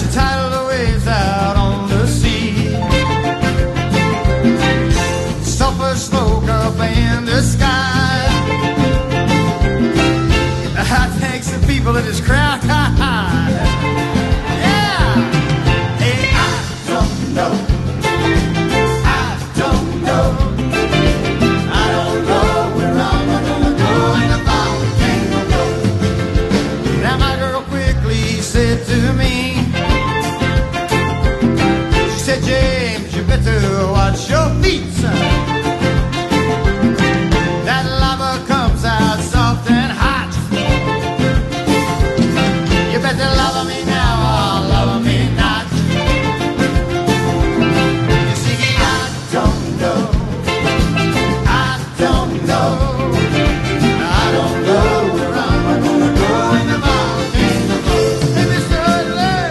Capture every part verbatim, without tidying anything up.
tidal waves out on the sea. Sulfur smoke up in the sky. I thanks the people of this crowd. Yeah. Hey, I don't know. I don't know. I don't know where I'm gonna go in the volcano. Now my girl quickly said to me, she said, James, you better watch your feet, son. That lava comes out soft and hot. You better love me now or love me not. You see, I don't know. I don't know. I don't know where I'm gonna go in the volcano. Hey, Mister Hudley.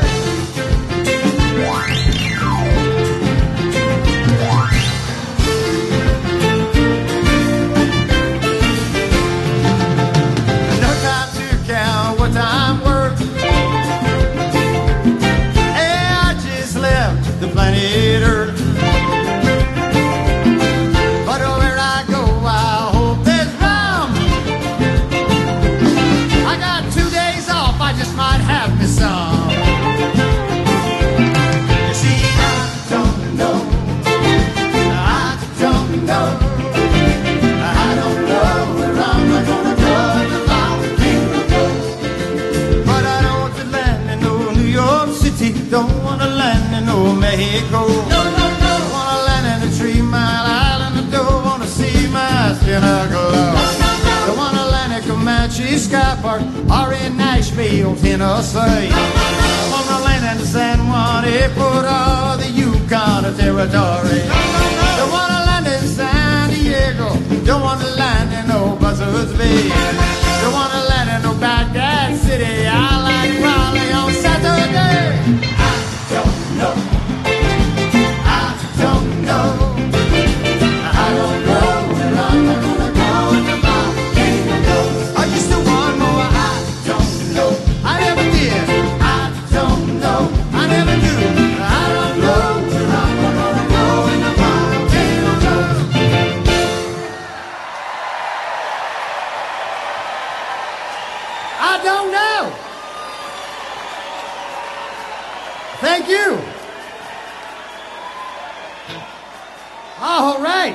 No time to count what I'm worth. Hey, I just left the planet Earth. But where I go, I hope there's rum. I got two days off, I just might have me some. You see, I don't know. I don't know. I don't know where I'm gonna go in the volcano. But I don't want to land in no New York City. Don't want to land in no Mexico. No, no, no. Don't want to land in a Three Mile Island. I don't want to see my skin glow. No, no, no. Don't want to land in Comanche Sky Park or in Nashville, Tennessee. No, no, no. Don't want to land in San Juan Airport or the Yukon Territory. No, no, no. Don't want to land in San Diego. Don't want to land in no Buzzards Bay. Don't want to land in no Baghdad City. I like Raleigh on Saturday. I don't know. I don't know. I don't know where I'm gonna go in the volcano. I used to want more. I don't know. I never did. I don't know. I never do. I don't know where I'm gonna go in the volcano. I don't know. Thank you. All right.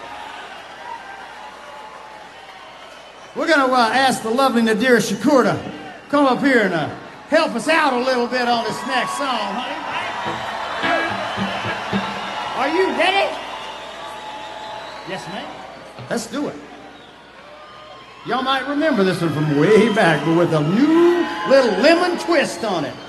We're going to uh, ask the lovely Nadira Shakur to come up here and uh, help us out a little bit on this next song, honey. Are you ready? Yes, ma'am. Let's do it. Y'all might remember this one from way back, but with a new little lemon twist on it.